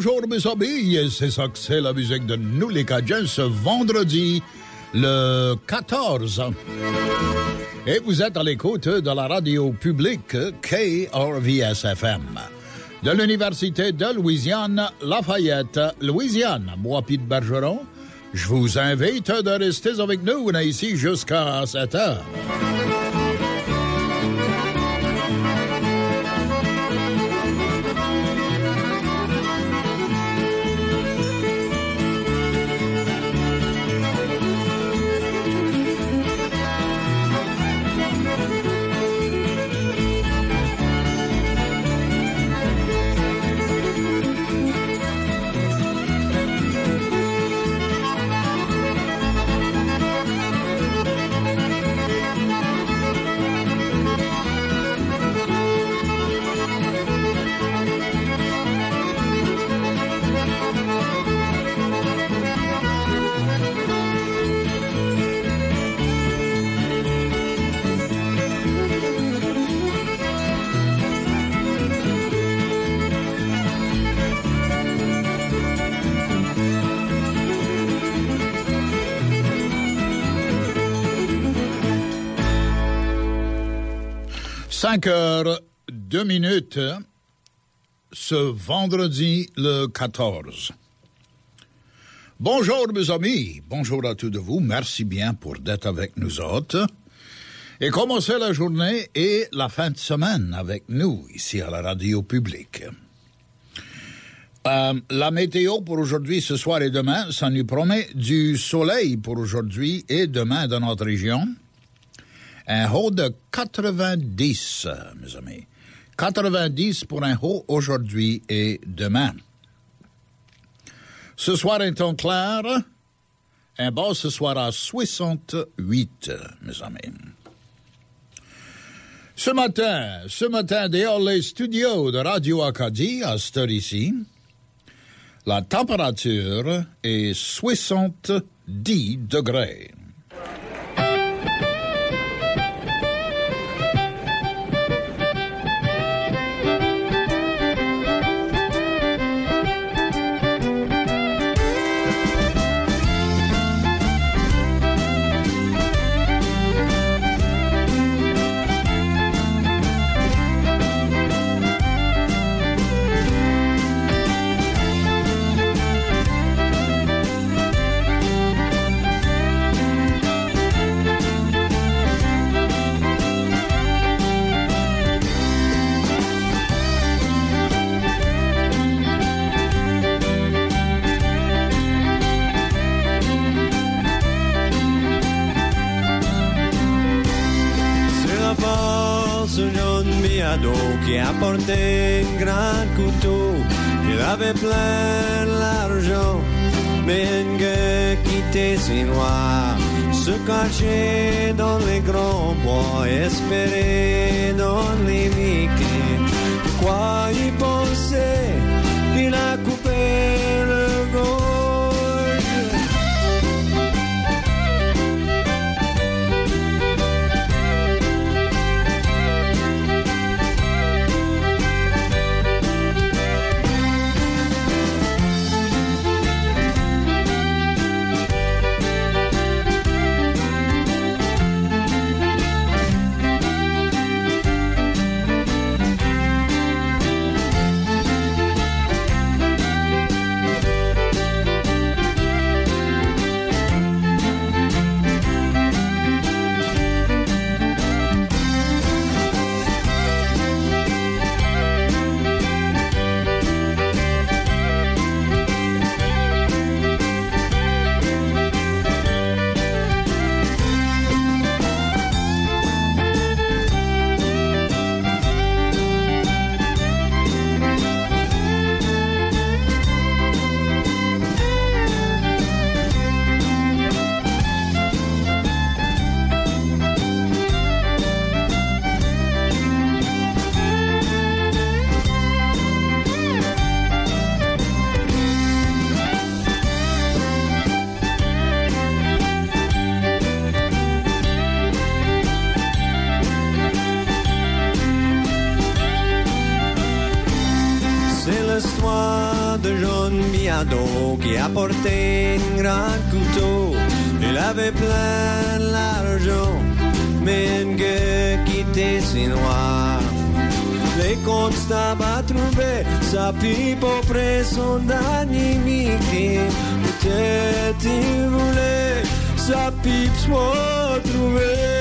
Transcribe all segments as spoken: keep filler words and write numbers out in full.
Bonjour mes amis, c'est ça que c'est la musique de nous les Cajuns ce vendredi le quatorze. Et vous êtes à l'écoute de la radio publique K R V S F M de l'Université de Louisiane, Lafayette, Louisiane. Moi, Pete Bergeron, je vous invite de rester avec nous. On est ici jusqu'à sept heures. cinq heures, deux minutes, ce vendredi le quatorze. Bonjour mes amis, bonjour à tous de vous, merci bien pour d'être avec nous autres. Et commencer la journée et la fin de semaine avec nous, ici à la radio publique. Euh, la météo pour aujourd'hui, ce soir et demain, ça nous promet du soleil pour aujourd'hui et demain dans notre région. Un haut de quatre-vingt-dix, mes amis. quatre-vingt-dix pour un haut aujourd'hui et demain. Ce soir, un temps clair. Un bas ce soir à soixante-huit, mes amis. Ce matin, ce matin, dehors les studios de Radio Acadie, à cette heure ici, la température est soixante-dix degrés. Qui apportait un grand couteau, il avait plein l'argent, mais un gars qui était si noir se cachait dans les grands bois, espérait dans les week-ends. Quoi y penser, il a coupé le gorge. biado qui apportait un grand couteau. Il avait plein l'argent, mais une gueule qui était si noire. Les constables a trouvé sa pipe auprès son dernier victime. Peut-être il voulait sa pipe soit trouvée.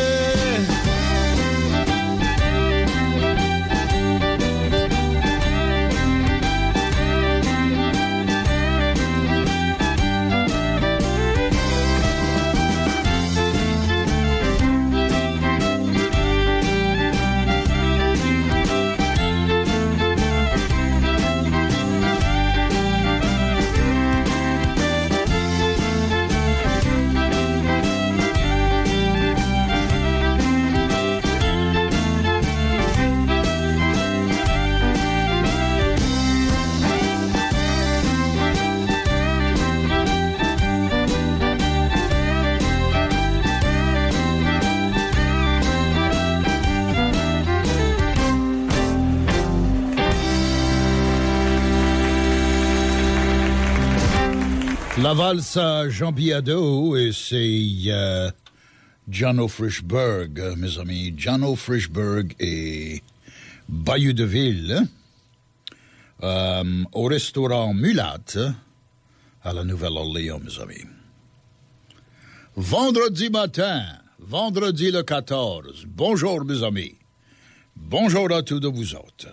La valse à Jean Biado et c'est euh, Jano Frischberg, mes amis. Jano Frischberg et Bayou de Ville euh, au restaurant Mulat à la Nouvelle-Orléans, mes amis. Vendredi matin, vendredi le quatorze. Bonjour, mes amis. Bonjour à tous de vous autres.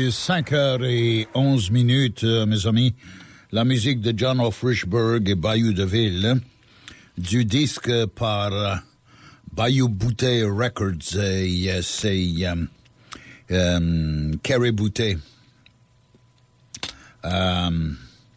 est cinq heures onze minutes, euh, mes amis. La musique de John Frischberg et Bayou DeVille, du disque par euh, Bayou Boutte Records, et euh, c'est euh, euh, Kerry Boutte euh,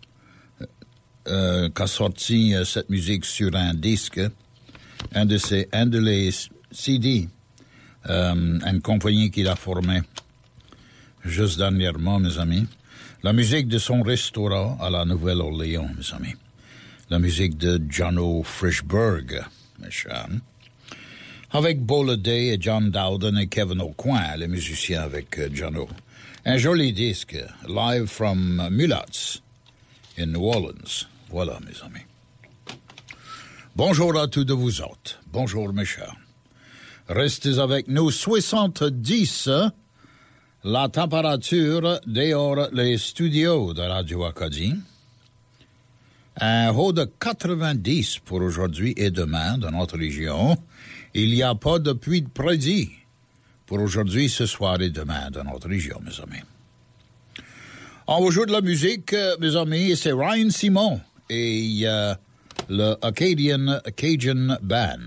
euh, qui a sorti euh, cette musique sur un disque, un de ses, un de les C D, euh, une compagnie qu'il a formée juste dernièrement, mes amis. La musique de son restaurant à la Nouvelle-Orléans, mes amis. La musique de John Frischberg, mes chers. Avec Bo Day et John Dowden et Kevin Aucoin, les musiciens avec uh, John O. Un joli disque, live from uh, Mulatz, in New Orleans. Voilà, mes amis. Bonjour à tous de vous autres. Bonjour, mes chers. Restez avec nous. soixante-dix, la température dehors les studios de Radio Acadie. Un haut de quatre-vingt-dix pour aujourd'hui et demain dans notre région. Il n'y a pas de pluie de prédit pour aujourd'hui, ce soir et demain dans notre région, mes amis. On va jouer de la musique, mes amis, et c'est Ryan Simon et euh, le Acadian Cajun Band.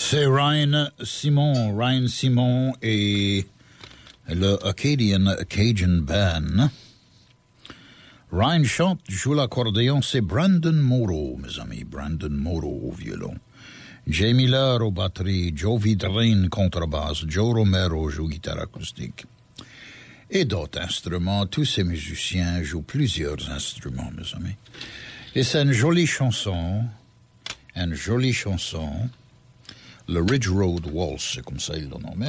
C'est Ryan Simon. Ryan Simon et le Acadian Cajun Band. Ryan chante, joue l'accordéon, c'est Brandon Moreau, mes amis. Brandon Moreau au violon. Jay Miller aux batteries, Joe Vidrine contrebasse, Joe Romero joue guitare acoustique. Et d'autres instruments. Tous ces musiciens jouent plusieurs instruments, mes amis. Et c'est une jolie chanson, une jolie chanson, le Ridge Road Waltz, c'est comme ça ils l'ont nommé,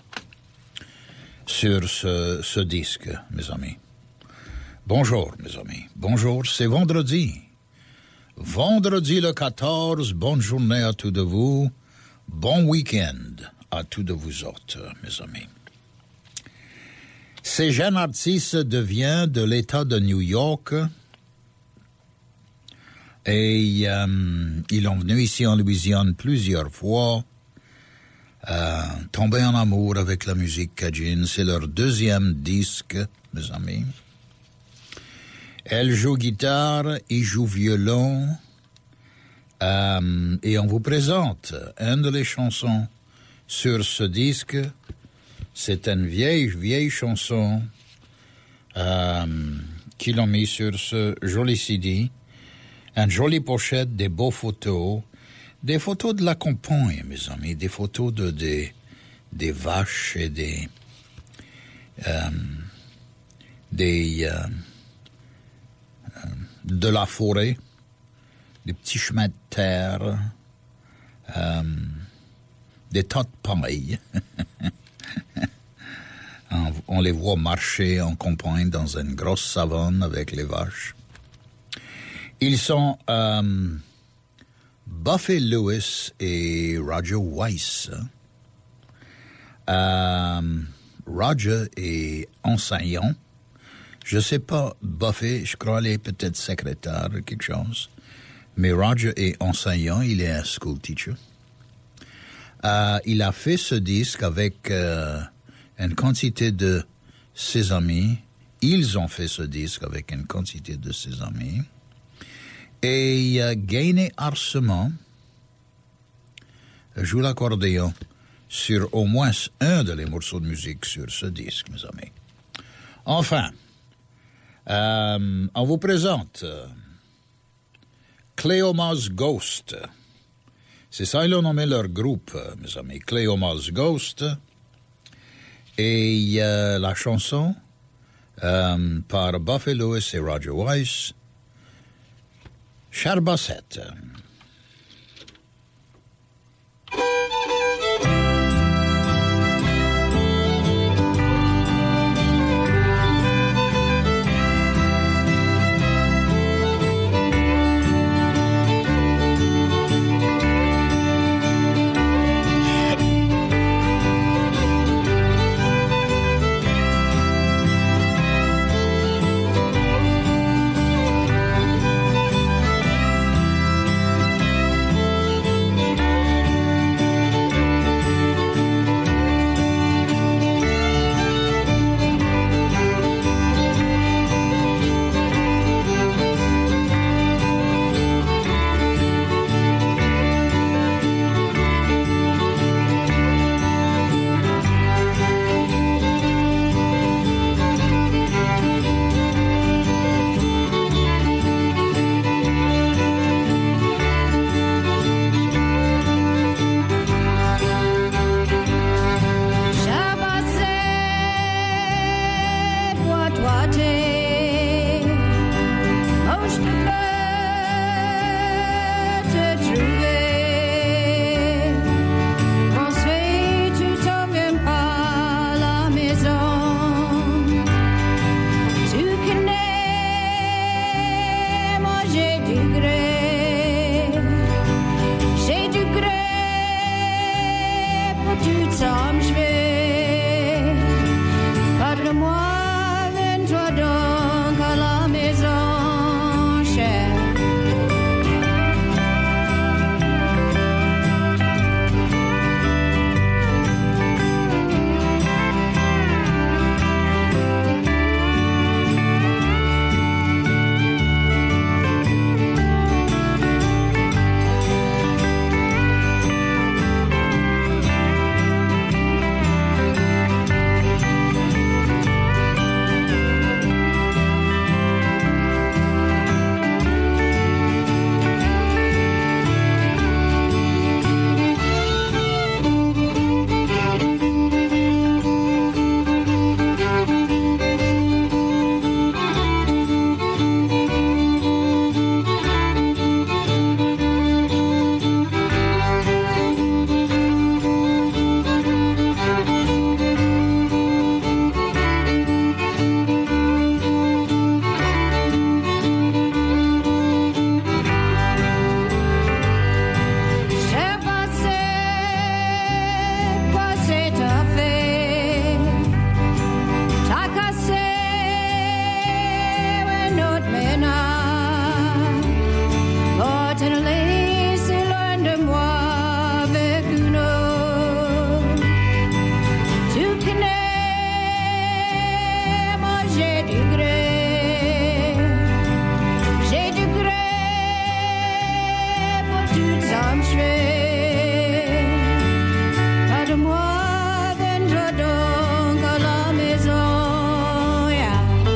sur ce, ce disque, mes amis. Bonjour, mes amis. Bonjour, c'est vendredi. Vendredi le quatorze, bonne journée à tous de vous. Bon week-end à tous de vous autres, mes amis. Ces jeunes artistes deviennent de l'État de New York et euh, ils sont venus ici en Louisiane plusieurs fois, euh, tombés en amour avec la musique cajun. C'est leur deuxième disque, mes amis. Elle joue guitare, il joue violon, euh, et on vous présente une des chansons sur ce disque. C'est une vieille, vieille chanson euh, qu'ils ont mis sur ce joli C D. Une jolie pochette, des beaux photos, des photos de la campagne, mes amis, des photos de des, des vaches et des euh, des euh, de la forêt, des petits chemins de terre, euh, des tas de paille. on, on les voit marcher en campagne dans une grosse savane avec les vaches. Ils sont euh, Buffy Lewis et Roger Weiss. Euh, Roger est enseignant. Je sais pas, Buffy, je crois qu'il est peut-être secrétaire ou quelque chose. Mais Roger est enseignant, il est un school teacher. Euh, il a fait ce disque avec euh, une quantité de ses amis. Ils ont fait ce disque avec une quantité de ses amis. Et euh, Gainé Arsemont joue l'accordéon sur au moins un de les morceaux de musique sur ce disque, mes amis. Enfin, Euh, on vous présente euh, Cleoma's Ghost. C'est ça, ils ont nommé leur groupe, euh, mes amis, Cleoma's Ghost. Et euh, la chanson euh, par Buffy Lewis et Roger Weiss, Charbasset. comme je vais. Pas de moi, viens donc à la maison, yeah.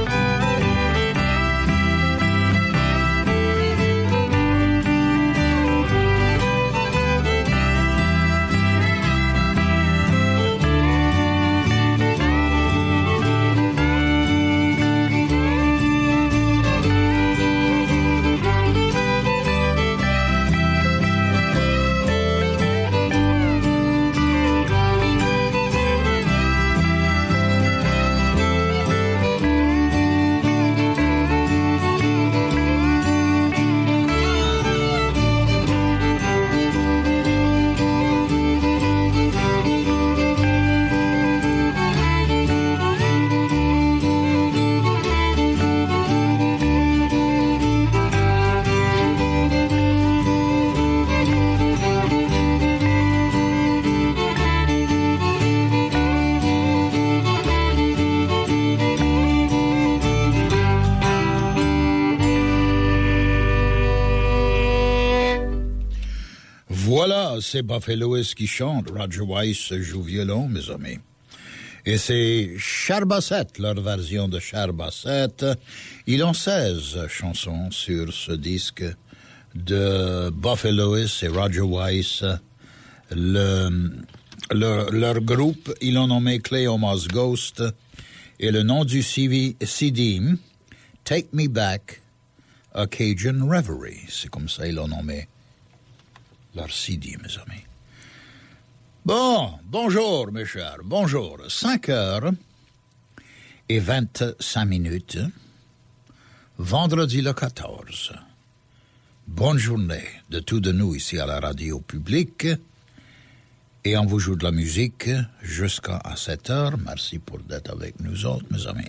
Voilà, c'est Buffalo Lewis qui chante. Roger Weiss joue violon, mes amis. Et c'est Charbasset, leur version de Charbasset. Ils ont seize chansons sur ce disque de Buffalo Lewis et Roger Weiss. Le, leur, leur groupe, ils l'ont nommé Cleoma's Ghost. Et le nom du C D, Take Me Back, A Cajun Reverie. C'est comme ça ils l'ont nommé. Leur C D, mes amis. Bon, bonjour, mes chers, bonjour. cinq heures et vingt-cinq minutes, vendredi le quatorze. Bonne journée de tous de nous ici à la radio publique. Et on vous joue de la musique jusqu'à sept heures. Merci pour d'être avec nous autres, mes amis.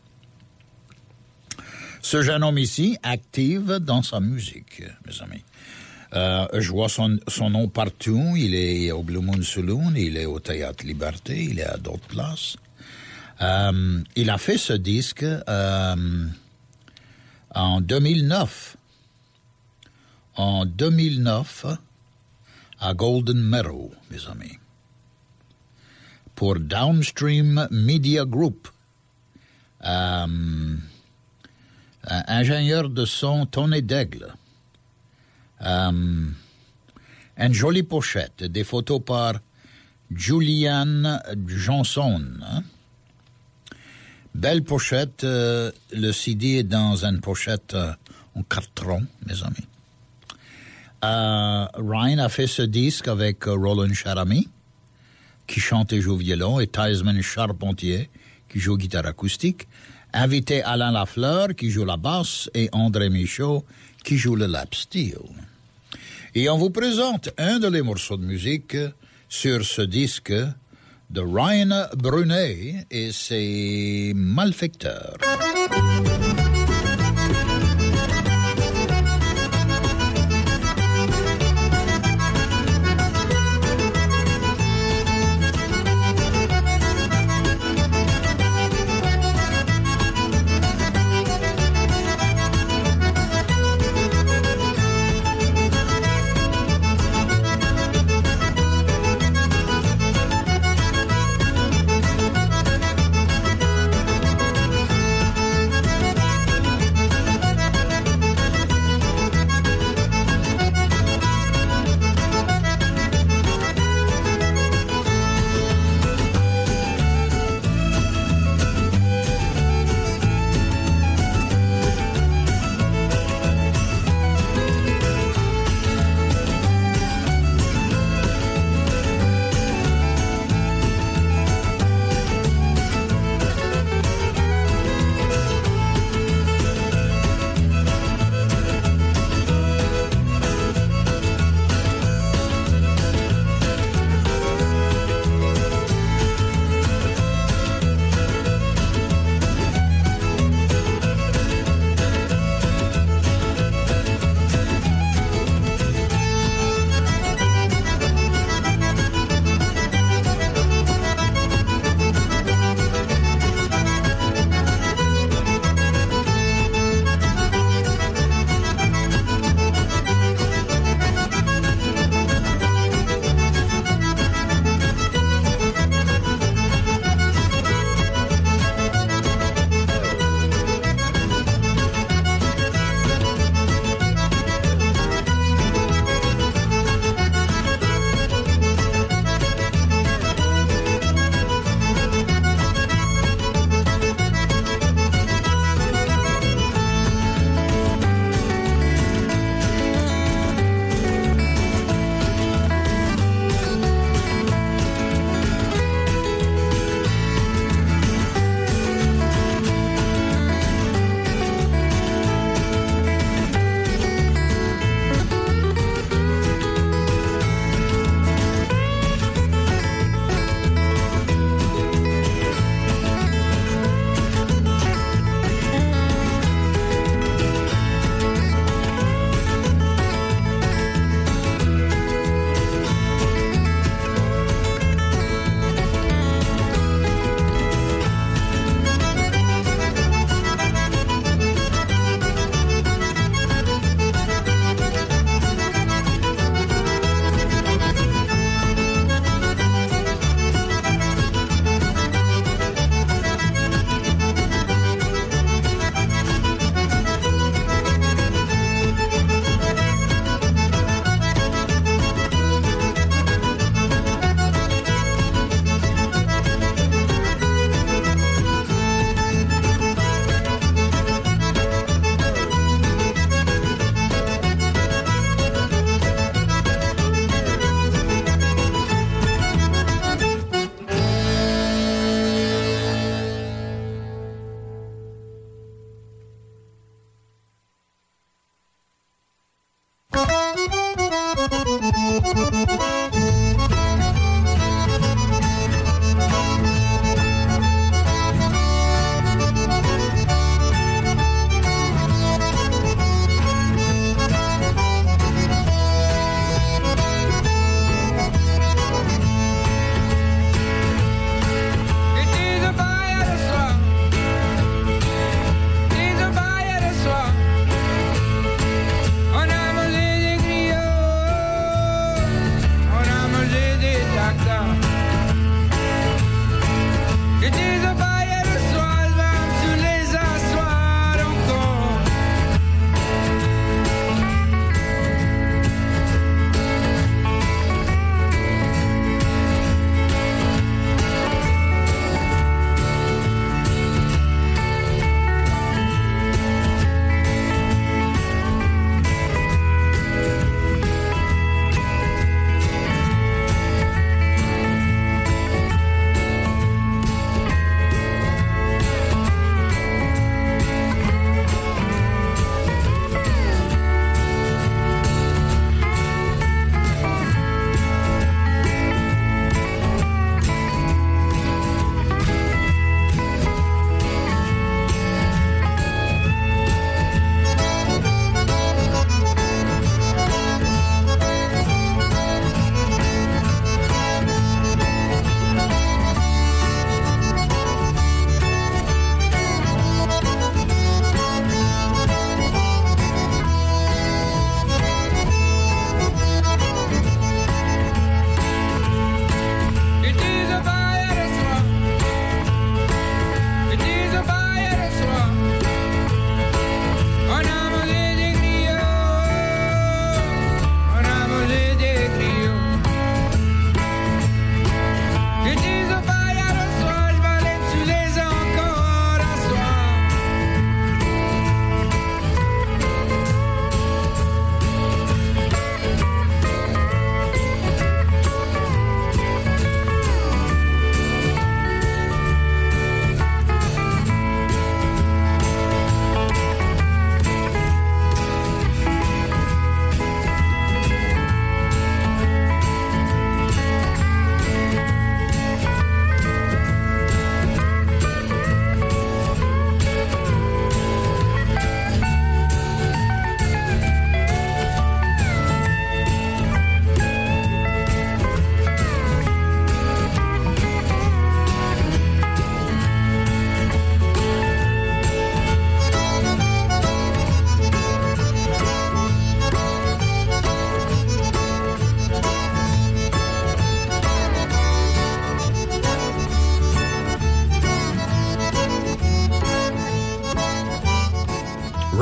Ce jeune homme ici, active dans sa musique, mes amis. Euh, je vois son, son nom partout. Il est au Blue Moon Saloon, il est au Théâtre Liberté, il est à d'autres places. Euh, il a fait ce disque euh, en deux mille neuf. En deux mille neuf, à Golden Meadow, mes amis. Pour Downstream Media Group. Euh, ingénieur de son Tony Daigle. Um, une jolie pochette, des photos par Julian Johnson. Hein? Belle pochette, euh, le C D est dans une pochette euh, en carton, mes amis. Euh, Ryan a fait ce disque avec euh, Roland Charami, qui chante et joue violon, et Theismann Charpentier, qui joue guitare acoustique. Invité Alain Lafleur, qui joue la basse, et André Michaud, qui joue le lap steel. Et on vous présente un de les morceaux de musique sur ce disque de Ryan Brunet et ses Malfecteurs.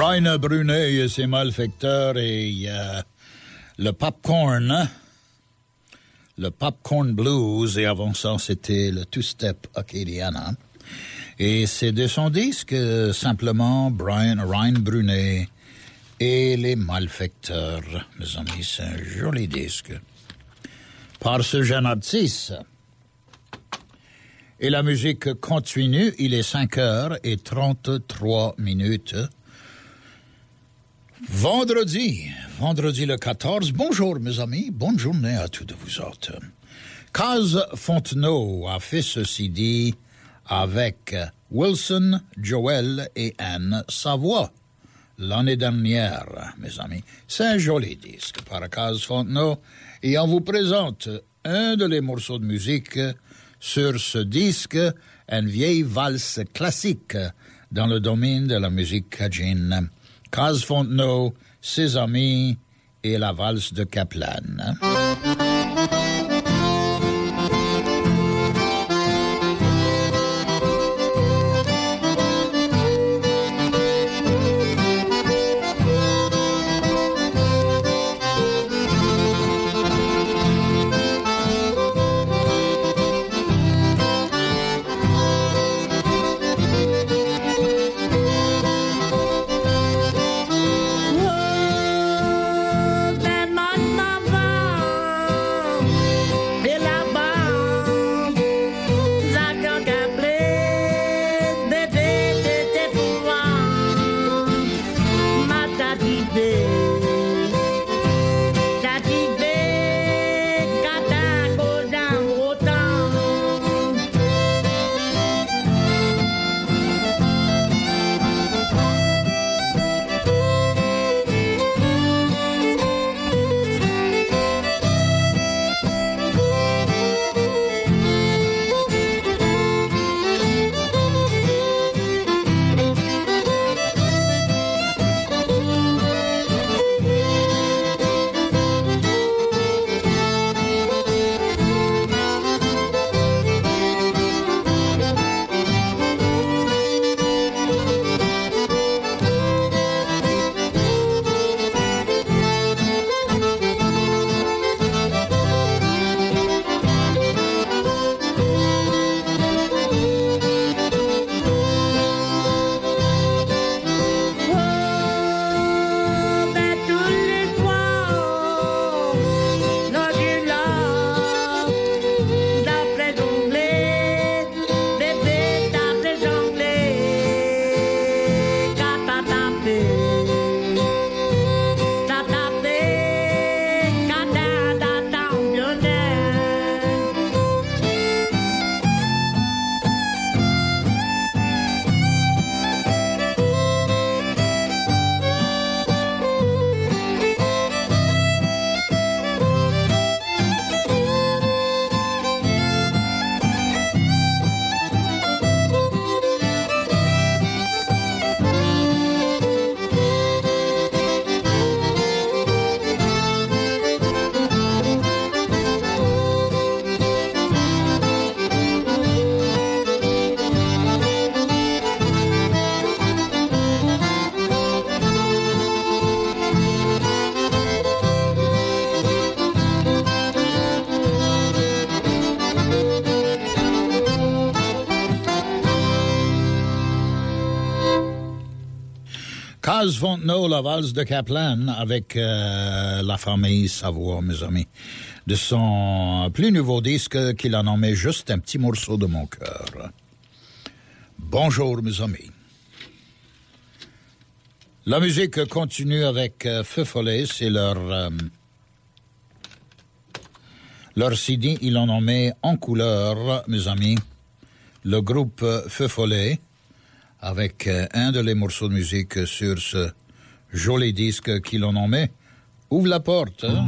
Brian Brunet et ses malfecteurs et euh, le Popcorn, hein? Le Popcorn Blues, et avant ça, c'était le Two-Step Acadiana. Et c'est de son disque, simplement, Brian, Ryan Brunet et les malfecteurs. Mes amis, c'est un joli disque. Par ce jeune artiste. Et la musique continue, il est cinq heures et trente-trois minutes. Vendredi, vendredi le quatorze. Bonjour mes amis, bonne journée à tous de vous autres. Caz Fontenot a fait ce C D avec Wilson, Joel et Anne Savoie l'année dernière, mes amis. C'est un joli disque par Caz Fontenot et on vous présente un de les morceaux de musique sur ce disque, une vieille valse classique dans le domaine de la musique cajun. Caz Fontenot, ses amis et la valse de Kaplan. Caz Fontenot, la valse de Kaplan avec euh, la famille Savoie, mes amis, de son plus nouveau disque qu'il a nommé Juste un petit morceau de mon cœur. Bonjour, mes amis. La musique continue avec euh, Feu Follet, c'est leur euh, leur C D, ils l'ont nommé En couleur, mes amis. Le groupe Feu Follet, avec euh, un de les morceaux de musique sur ce joli disque qu'ils ont nommé Ouvre la porte. Hein?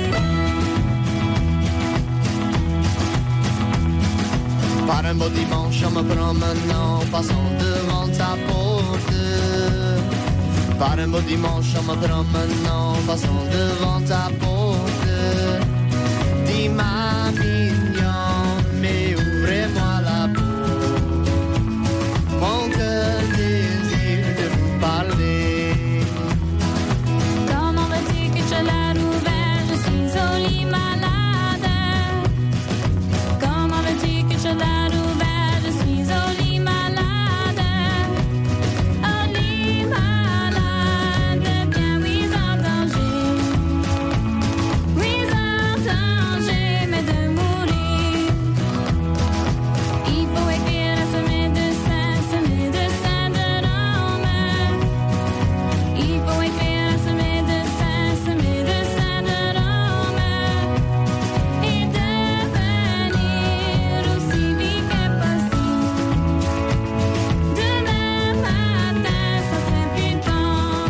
Par un beau dimanche dimanche en me promenant, passant devant ta porte. Par un beau dimanche en me promenant, passant devant ta porte. Dis-moi mignon, mais ouvrez-moi la porte. Mon cœur désire de vous parler. Comment veux-tu que je la rouvert? Je suis au lit malade. Comment veux-tu que je la rouvert? Je suis au lit malade. Au lit malade, bien oui en danger. Oui en danger, mais de mourir. Il faut écrire à ce médecin, ce médecin de l'homme. Il faut écrire à ce médecin, ce médecin de l'homme. Et devenir aussi vite que possible. Demain matin, ça serait plus tard.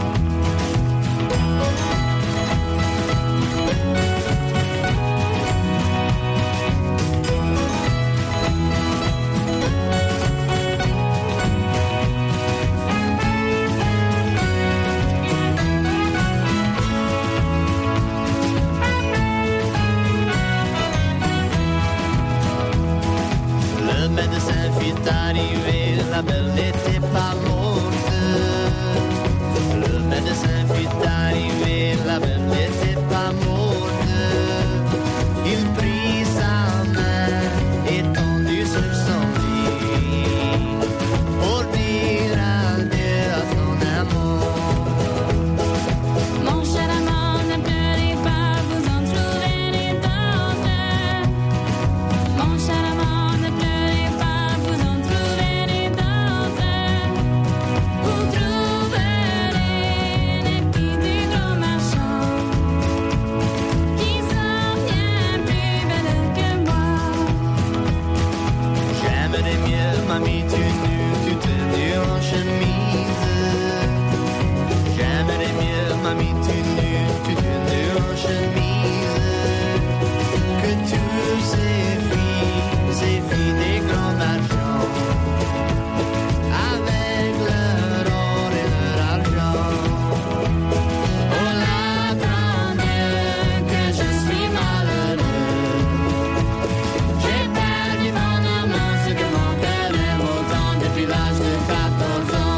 Le médecin fit arriver, la belle n'était pas morte. Le médecin fit arriver, la belle n'était pas morte. Il prit sa main, étendue sur son lit, pour dire adieu à son amour. Mon cher amant, ne pleurez pas, vous en trouverez d'autres. Mon cher amant, ne pleurez pas, vous en trouverez d'autres. Vous trouverez les filles du gros marchand qui sont bien plus belles que moi. J'aimerais mieux, mamie, tu nu, tu tenue en chemise. J'aimerais mieux, mamie, tu nu, tu tenue en chemise. Que tous ces filles, ces filles des grands marchands, avec leur or et leur argent. Oh la grand Dieu, que je suis malheureux. J'ai perdu mon amour, ce que mon cœur aime autant depuis l'âge de quatorze ans.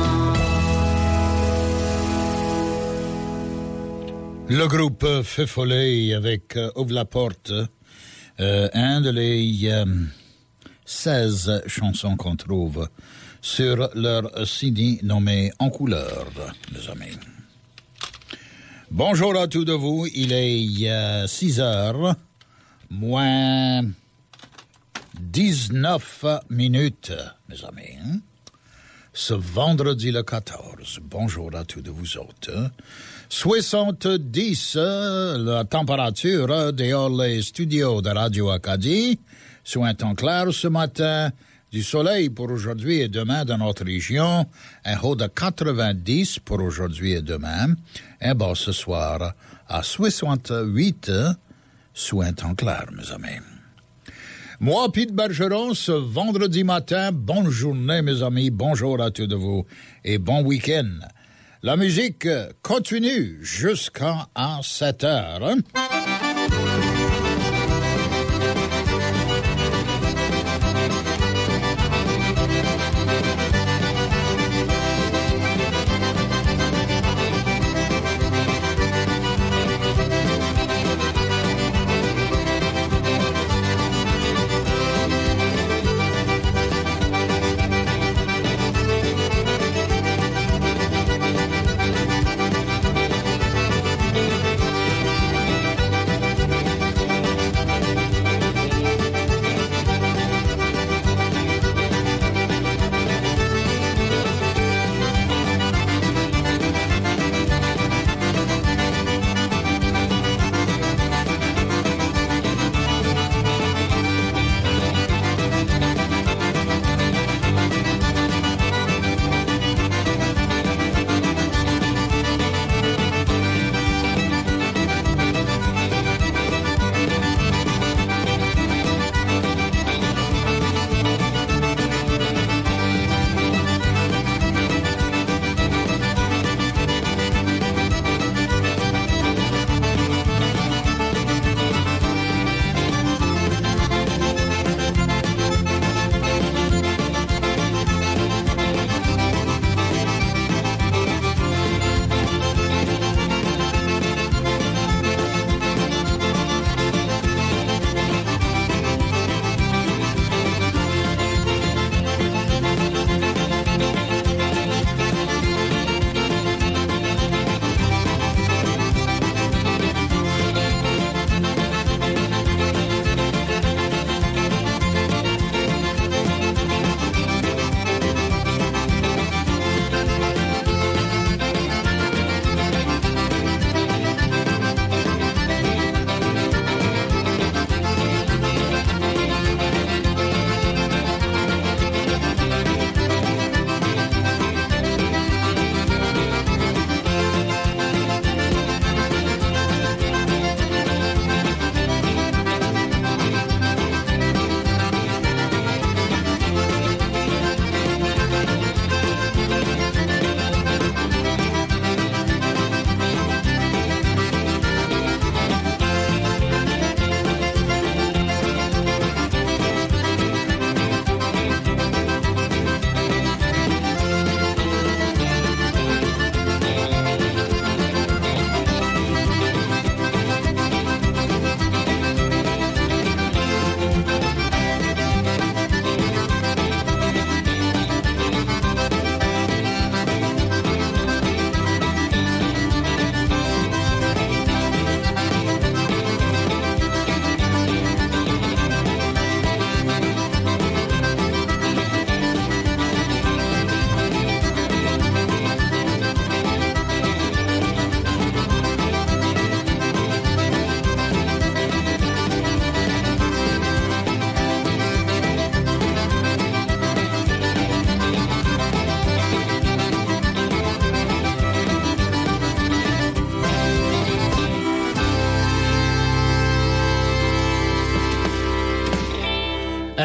Le groupe Feu Follet avec euh, Ouvre la porte, euh, un de les euh, seize chansons qu'on trouve sur leur C D nommé En couleur, mes amis. Bonjour à tous de vous, il est euh, six heures, moins dix-neuf minutes, mes amis. Hein? Ce vendredi le quatorze, bonjour à tous de vous autres. soixante-dix, euh, la température euh, dehors les studios de Radio Acadie, sous un temps clair ce matin, du soleil pour aujourd'hui et demain dans notre région, un haut de quatre-vingt-dix pour aujourd'hui et demain, un bas ce soir à soixante-huit, euh, sous un temps clair, mes amis. Moi, Pete Bergeron, ce vendredi matin, bonne journée, mes amis, bonjour à tous de vous et bon week-end. La musique continue jusqu'à sept heures.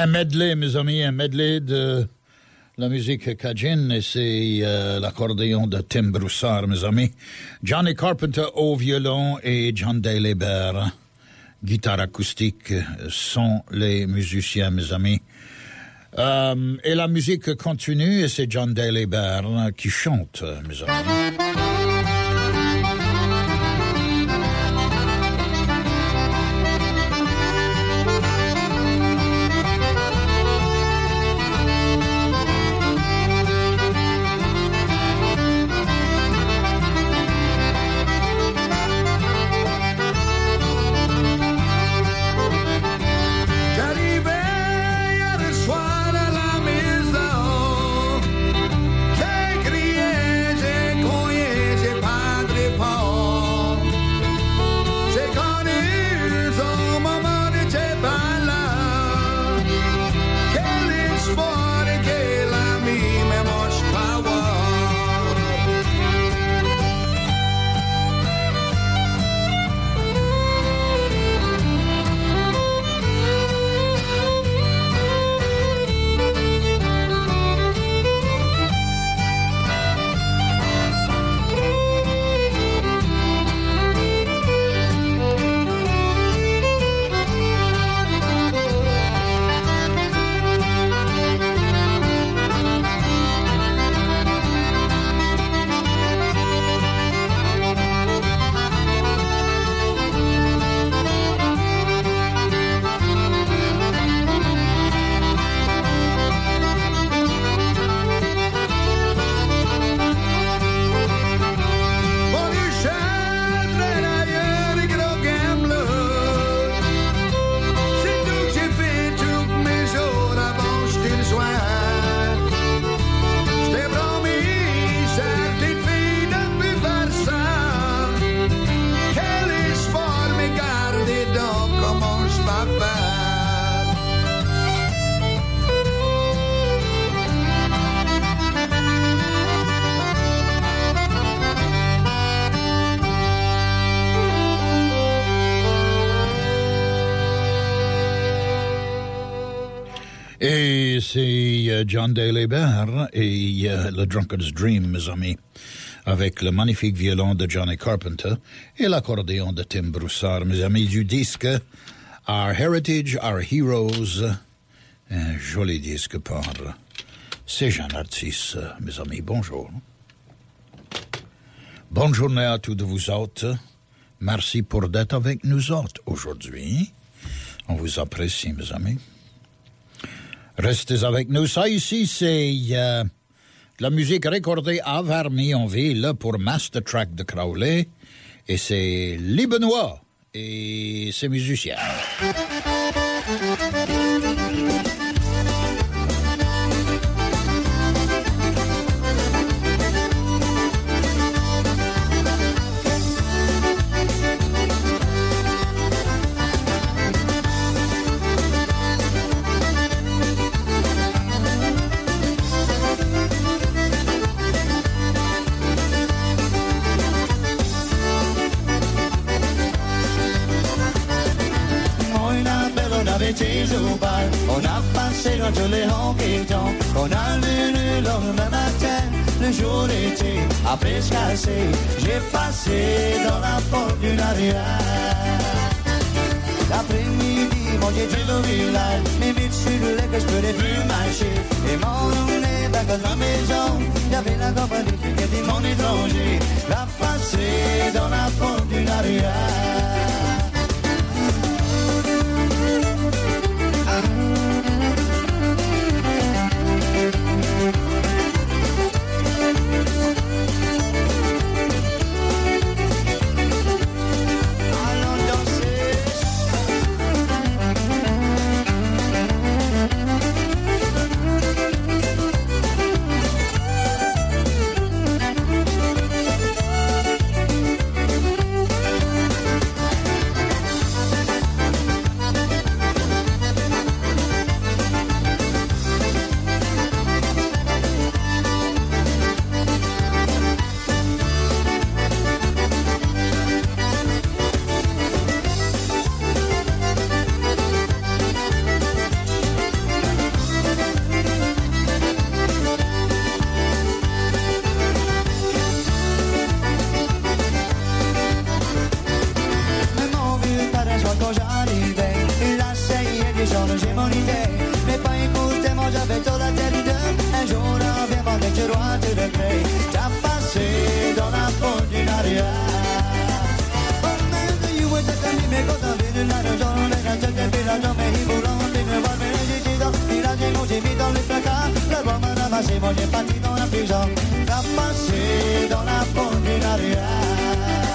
un medley, mes amis, un medley de la musique cajun, et c'est euh, l'accordéon de Tim Broussard, mes amis. Johnny Carpenter au violon et John Daly Baer, guitare acoustique, sont les musiciens, mes amis. Euh, et la musique continue, et c'est John Daly Baer qui chante, mes amis. Et c'est euh, John Daly Baer et euh, le Drunkard's Dream, mes amis, avec le magnifique violon de Johnny Carpenter et l'accordéon de Tim Broussard, mes amis, du disque Our Heritage, Our Heroes, un joli disque par ces jeunes artistes, mes amis. Bonjour. Bonne journée à tous de vous autres. Merci pour d'être avec nous autres aujourd'hui. On vous apprécie, mes amis. Restez avec nous. Ça ici, c'est euh, la musique recordée à Vermionville pour Master Track de Crowley. Et c'est les Benoît et ses musiciens. On a passé dans tous les honky-tonks, on a lu le lendemain matin, le jour d'été, après se casser, j'ai passé dans la porte d'une arrière. L'après-midi, mon j'ai au village, mes vite sur le lait que je peux plus marcher. Et mon nez, back dans la maison, y'avait la compagnie qui était mon étranger, la passé dans la porte d'une arrière. viaggio me i volante ne va bene decido i raggi non ci dans le placards la Roma n'a pas chez moi j'ai parti dans la prison t'as passé dans la porte d'une arrière.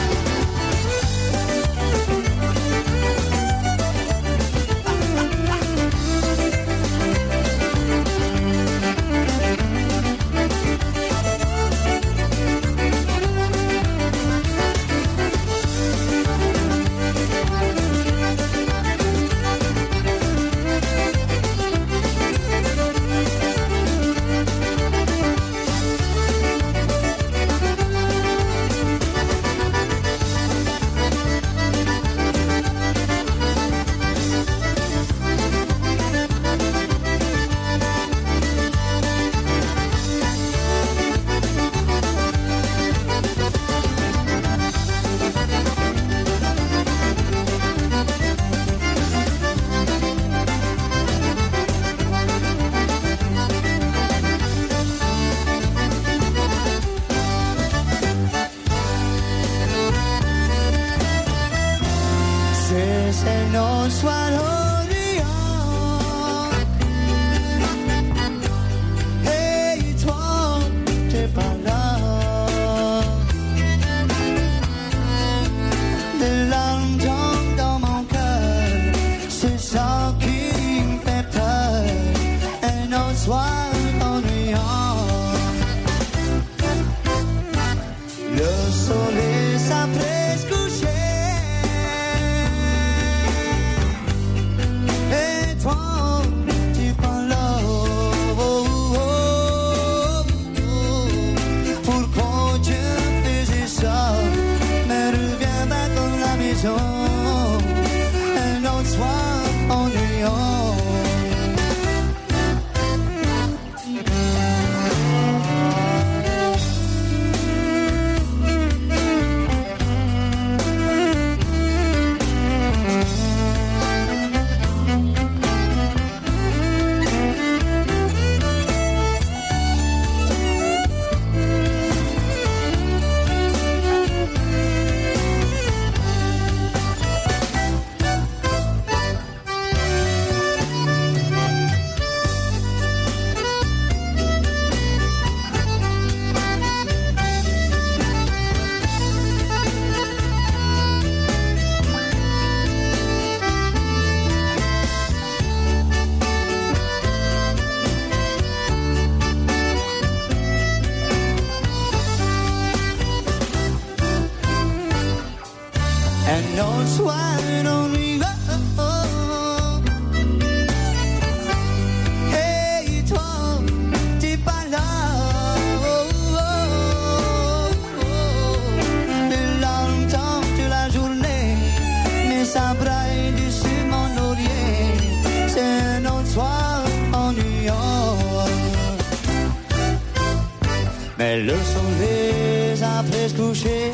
Mais le soleil a presque couché.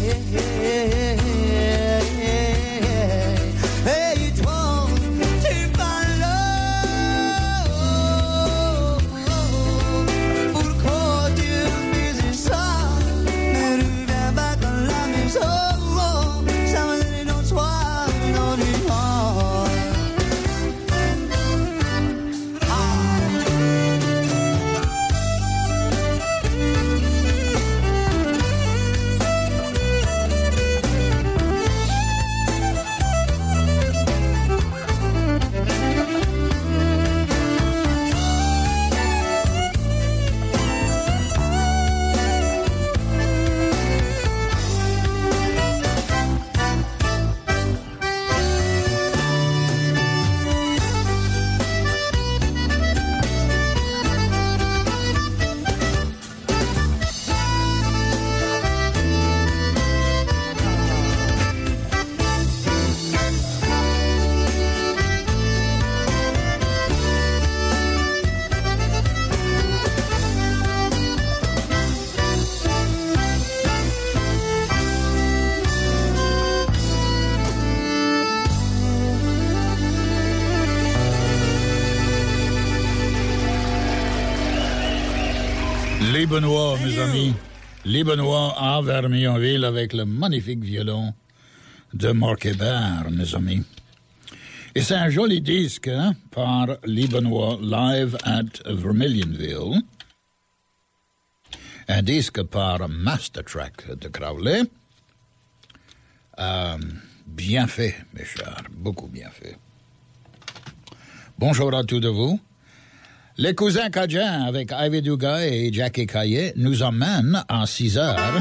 Et toi, tu parles. Pourquoi tu faisais ça? Ne reviens pas dans la maison. Ça me donne une autre soir, une autre histoire. Les Benoît, mes amis. Les Benoît à Vermillonville avec le magnifique violon de Marc Hébert, mes amis. Et c'est un joli disque, hein, par les Benoît, Live at Vermilionville. Un disque par Mastertrack de Crowley. Euh, bien fait, mes chers, beaucoup bien fait. Bonjour à tous de vous. Les cousins Cajuns avec Ivy Dugas et Jackie Caillet nous emmènent à six heures.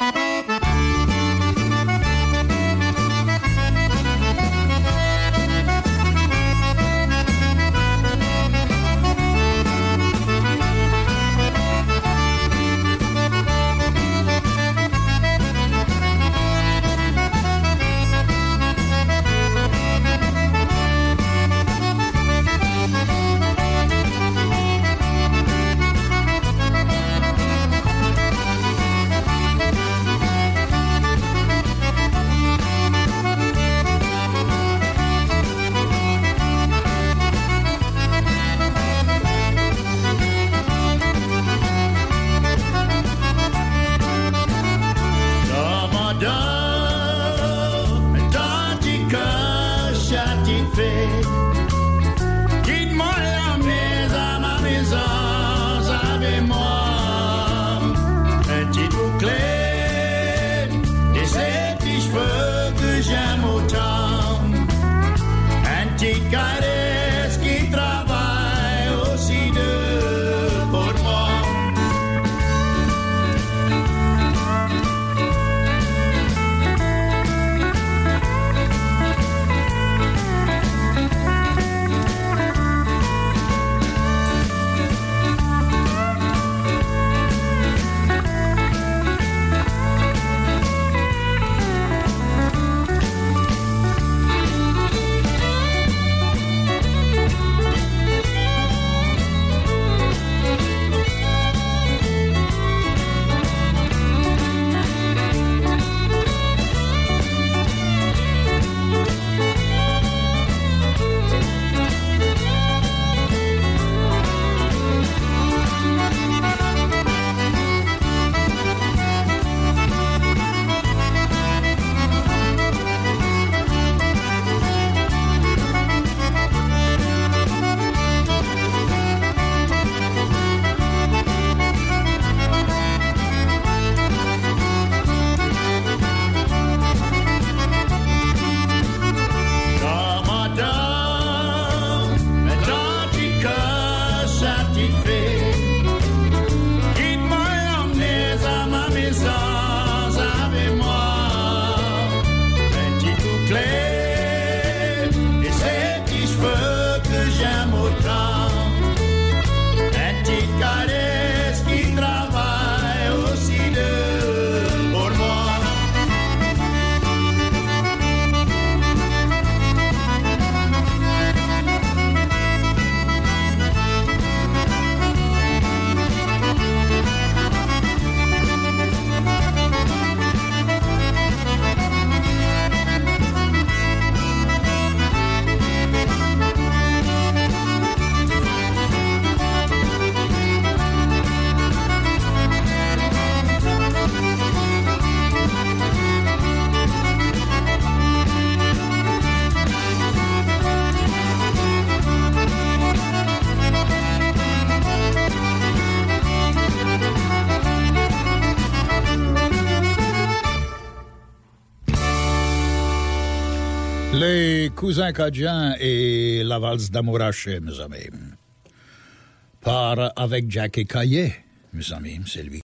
Les cousins Cajuns et la valse d'Amouraché, mes amis. Par avec Jackie Caillet, mes amis, c'est lui.